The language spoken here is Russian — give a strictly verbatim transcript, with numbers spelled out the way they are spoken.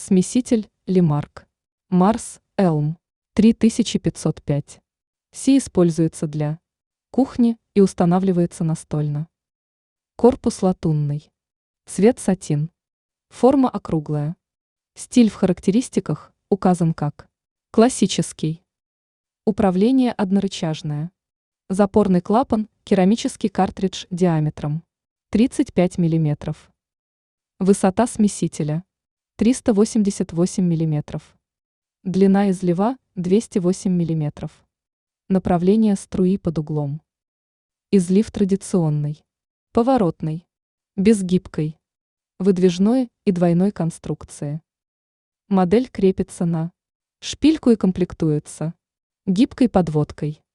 Смеситель Лемарк. Марс Элм. три тысячи пятьсот пять. Си используется для кухни и устанавливается настольно. Корпус латунный. Цвет сатин. Форма округлая. Стиль в характеристиках указан как классический. Управление однорычажное. Запорный клапан, керамический картридж диаметром тридцать пять миллиметров. Высота смесителя триста восемьдесят восемь миллиметров. Длина излива двести восемь миллиметров. Направление струи под углом. Излив традиционный, поворотный, безгибкой, выдвижной и двойной конструкции. Модель крепится на шпильку и комплектуется гибкой подводкой.